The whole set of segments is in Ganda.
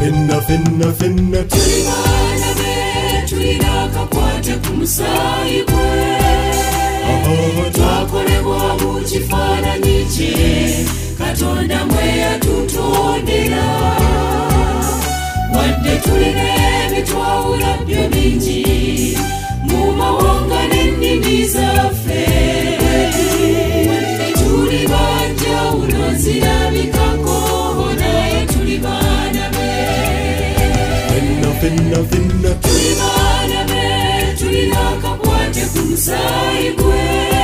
Fenna tuli bana be tulina kakwate ku musaayi gwe twakolebwa mu kifaananyi kye Katonda mwe yatutondera wadde tulina ebitwawula byo bingi mu mawanga n'ennimi zaffe wadde tuli banjawulo zirabikako naye tuli baana be Fenna tuli baana be tulina kakwate ku musaayi gwe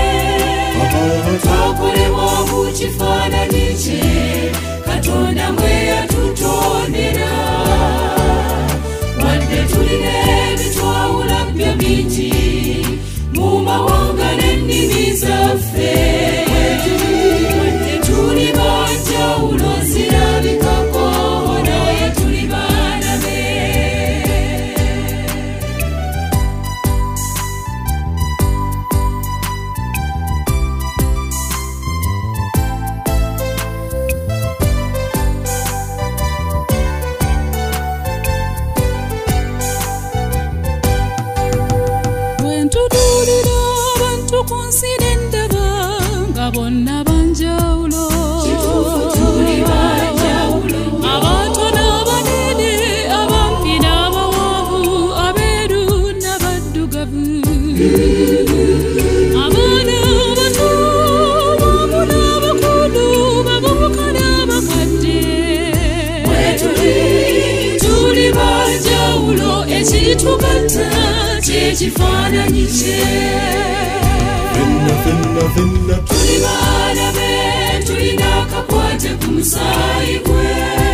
twakolebwa mu kifaananyi kye Katonda mwe yatutondera wadde tulina ebitwawula byo bingi mu mawanga n'ennimi zaffe wadde tuli banjawulo zirabikako naye tuli baana be bonna banjawulo abantu n'abanene abampi n'abawanvu abeeru n'abaddugavu abaana abato abamu n'abakulu bavubuka n'abakadde tuli banjawulo ekitugatta kyekifaananyi kye Fenna tuli baana be tulina kakwate ku musaayi gwe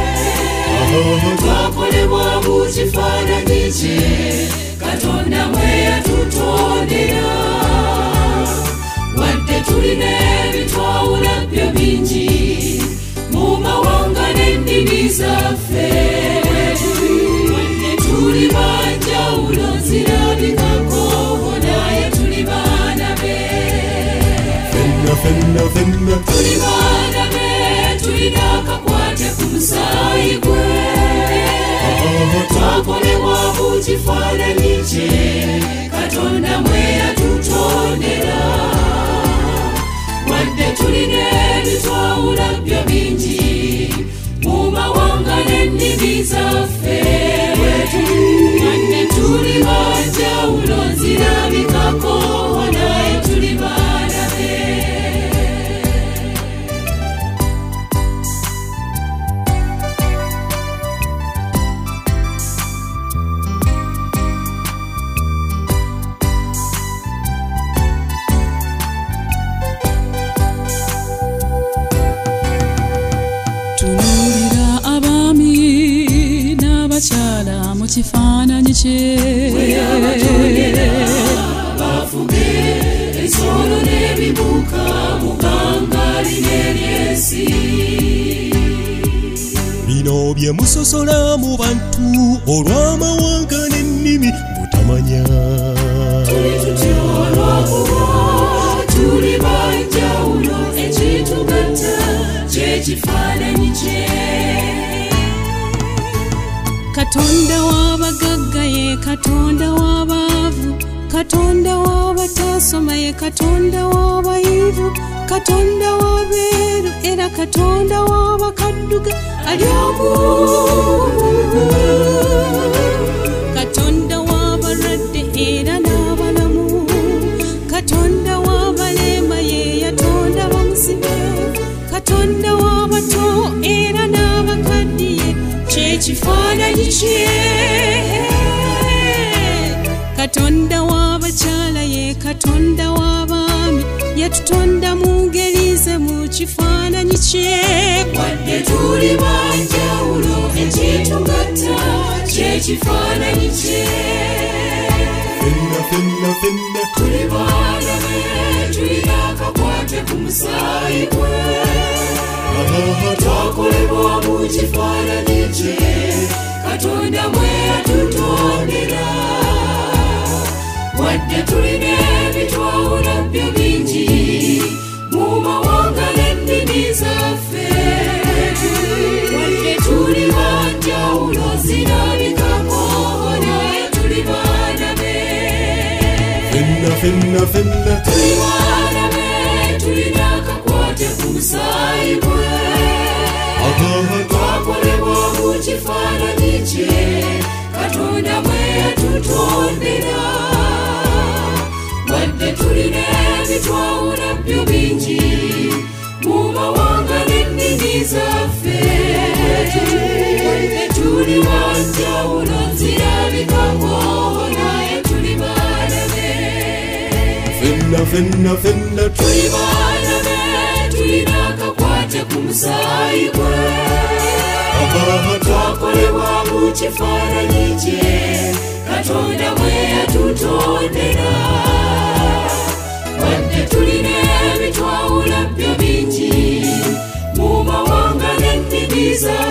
twakolebwa mu kifaananyi kye Katonda mwe yatutondera wadde tulina ebitwawula byo bingi mu mawanga n'ennimi zaffe wadde tuli banjawulo zirabikako naye tuli baana be Fenna tuli baana be tulina kakwate ku musaayi gwe twakolebwa mu kifaananyi kye Katonda mwe yatutondera wadde tulina ebitwawula byo bingi mu mawanga n'ennimi zaffe wadde tuli banjawulo zirabikako naye tuli baana be Tunuulira abaami n'abakyala mu kifaananyi kye bafuge ensolo n'ebibuuka mu bbanga ly'ensi bino bye musosola mu bantu olw'amawanga n'ennimi butamanya tuli tutyo olw'okuba tuli banjawulo ekitugatta kyekifaananyi kye Katonda w'abagagga ye Katonda w'abaavu Katonda w'abatasoma ye Katonda w'abayivu Katonda w'abeeru era Katonda w'abakadduga ali omu Katonda w'abalwadde era n'abalamu Katonda w'abalema ye yatonda bamuzibe Katonda w'abato era n'abakaddiye kyekifaananyi kye Katonda w'abakyala ye Katonda w'abaami yatutonda mu ngeri ze mu kifaananyi kye wadde tuli banjawulo ekitugatta kyekifaananyi kye Fenna tuli baana be tulina kakwate ku musaayi gwe twakolebwa mu kifaananyi kye Katonda mwe yatutondera wadde tulina ebitwawula byo bingi mu mawanga n'ennimi zaffe wadde tuli banjawulo finna tuli bana be tulina kakwate kumusayi gwe twakolebwa mu kifaananyi kye Katonda bwe yatutondera wadde tulina ebitwawula byo bingi mu mawanga n'ennimi zaffe tuli wanjawulo nzirabikako naye tuli baana be finna tuli baana be tulina kakwate ku musaayi gwe twakolebwa mu kifaananyi kye Katonda bwe yatutondera wadde tulina ebitwawula byo bingi mu mawanga n'ennimi zaffe